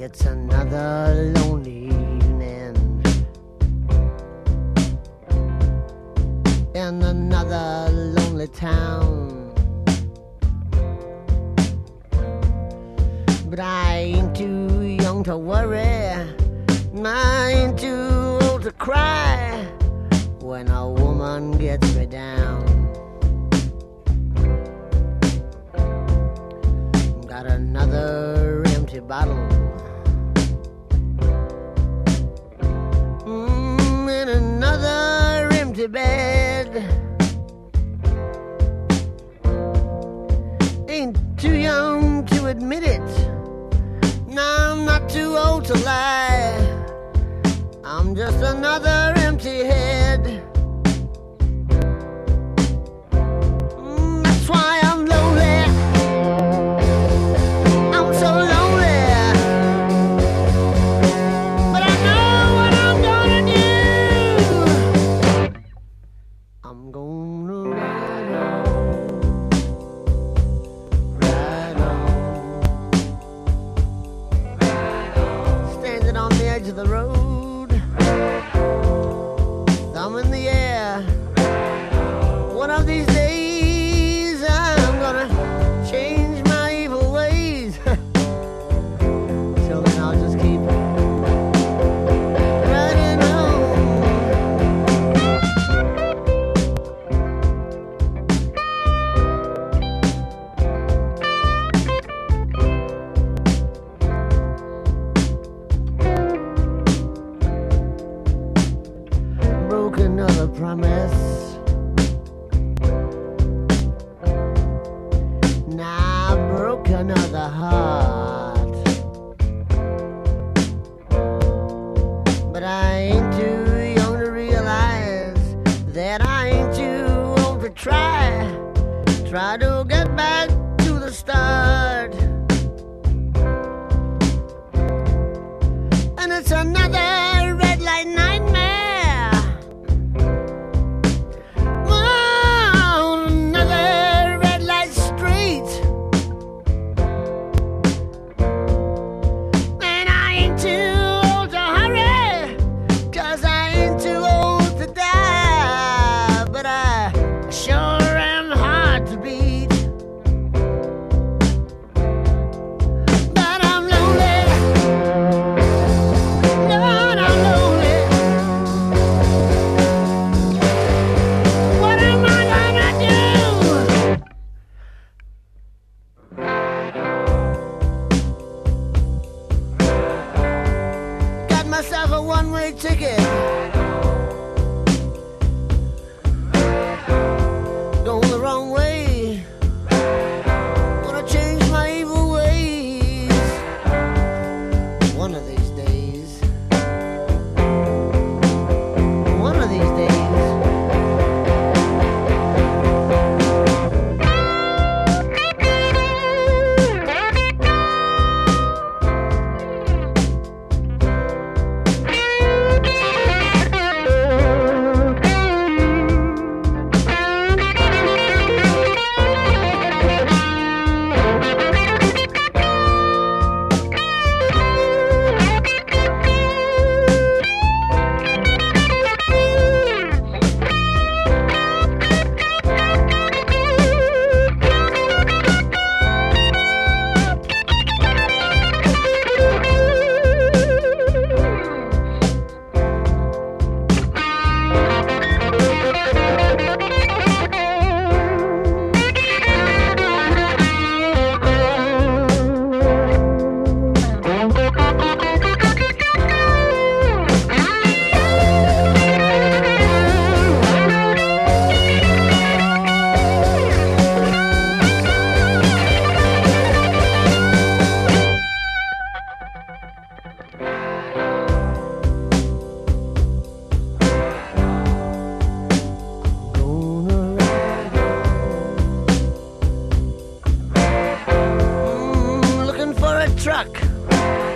It's another lonely evening in another lonely town. But I ain't too young to worry, I ain't too old to cry when a woman gets me down. Got another empty bottle in another empty bed. Ain't too young to admit it, no, I'm not too old to lie. I'm just another empty head. That's why I'm lonely. I'm so lonely. But I know what I'm gonna do. I'm gonna ride on, standing on the edge of the road, thumb in the air. One of these days I'm gonna change my evil ways. Till then I'll just keep riding on. Broke another promise. Now I broke another heart. But I ain't too young to realize that I ain't too old to try to get back to the start. And it's another red light nightmare. Oh, another red light street. And I ain't too old to hurry, 'cause I ain't too old to die. But I sure am hard to beat. But I'm lonely. Lord, I'm lonely. What am I gonna do? Got myself a one-way ticket, going the wrong way. Wanna change my evil ways one of these days. One of these days. Looking for a truck